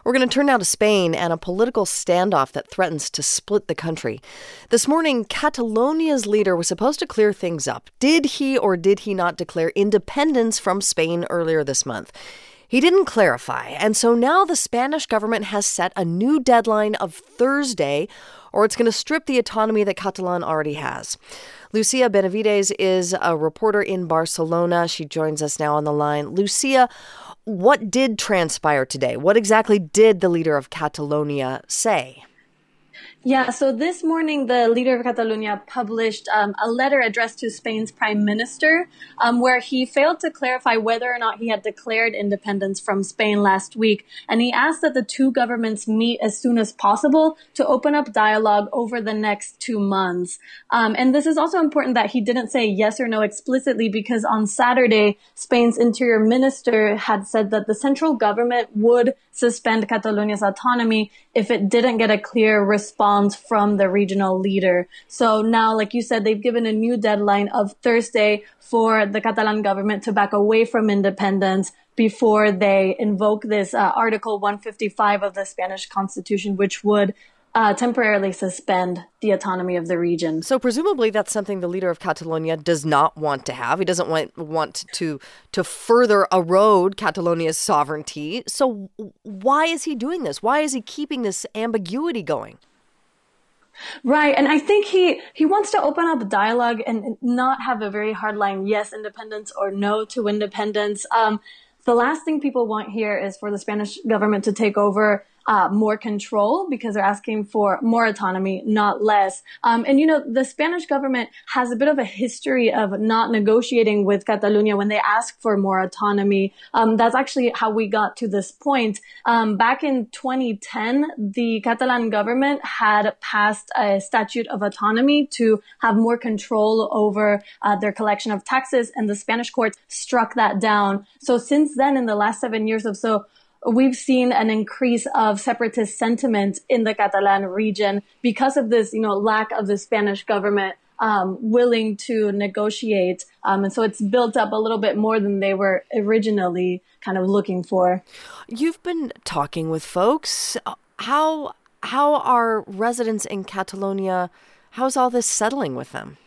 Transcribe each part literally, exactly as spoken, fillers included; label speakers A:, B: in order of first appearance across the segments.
A: We're going to turn now to Spain and a political standoff that threatens to split the country. This morning, Catalonia's leader was supposed to clear things up. Did he or did he not declare independence from Spain earlier this month? He didn't clarify, and so now the Spanish government has set a new deadline of Thursday, or it's going to strip the autonomy that Catalan already has. Lucia Benavides is a reporter in Barcelona. She joins us now on the line. Lucia, what did transpire today? What exactly did the leader of Catalonia say?
B: Yeah, so this morning, the leader of Catalonia published um, a letter addressed to Spain's prime minister, um, where he failed to clarify whether or not he had declared independence from Spain last week. And he asked that the two governments meet as soon as possible to open up dialogue over the next two months. Um, and this is also important that he didn't say yes or no explicitly, because on Saturday, Spain's interior minister had said that the central government would suspend Catalonia's autonomy if it didn't get a clear response from the regional leader. So now, like you said, they've given a new deadline of Thursday for the Catalan government to back away from independence before they invoke this uh, Article one fifty-five of the Spanish Constitution, which would uh, temporarily suspend the autonomy of the region.
A: So presumably that's something the leader of Catalonia does not want to have. He doesn't want want to to further erode Catalonia's sovereignty. So why is he doing this? Why is he keeping this ambiguity going?
B: Right. And I think he, he wants to open up dialogue and not have a very hard line, yes, independence or no to independence. Um, the last thing people want here is for the Spanish government to take over Uh, more control, because they're asking for more autonomy, not less. Um, and, you know, the Spanish government has a bit of a history of not negotiating with Catalonia when they ask for more autonomy. Um, that's actually how we got to this point. Um, back in twenty ten, the Catalan government had passed a statute of autonomy to have more control over uh, their collection of taxes, and the Spanish courts struck that down. So since then, in the last seven years or so, we've seen an increase of separatist sentiment in the Catalan region because of this, you know, lack of the Spanish government um, willing to negotiate. Um, and so it's built up a little bit more than they were originally kind of looking for.
A: You've been talking with folks. How how are residents in Catalonia, how's all this settling with them?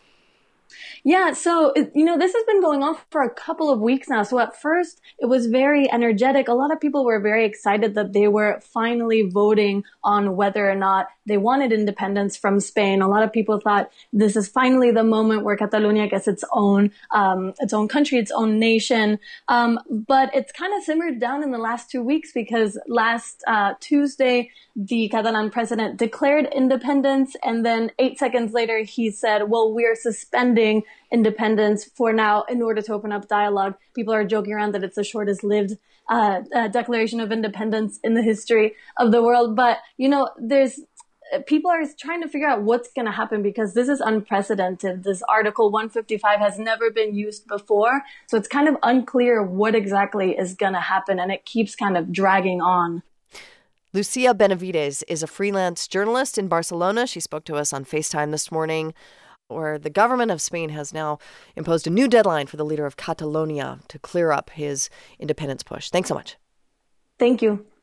B: Yeah, so, you know, this has been going on for a couple of weeks now. So at first, it was very energetic. A lot of people were very excited that they were finally voting on whether or not they wanted independence from Spain. A lot of people thought this is finally the moment where Catalonia gets its own, um, its own country, its own nation. Um, but it's kind of simmered down in the last two weeks because last uh, Tuesday, the Catalan president declared independence. And then eight seconds later, he said, well, we are suspending independence for now in order to open up dialogue. People are joking around that it's the shortest lived uh, uh, declaration of independence in the history of the world. But, you know, there's people are trying to figure out what's going to happen because this is unprecedented. This Article one fifty-five has never been used before. So it's kind of unclear what exactly is going to happen, and it keeps kind of dragging on.
A: Lucia Benavides is a freelance journalist in Barcelona. She spoke to us on FaceTime this morning, where the government of Spain has now imposed a new deadline for the leader of Catalonia to clear up his independence push. Thanks so much.
B: Thank you.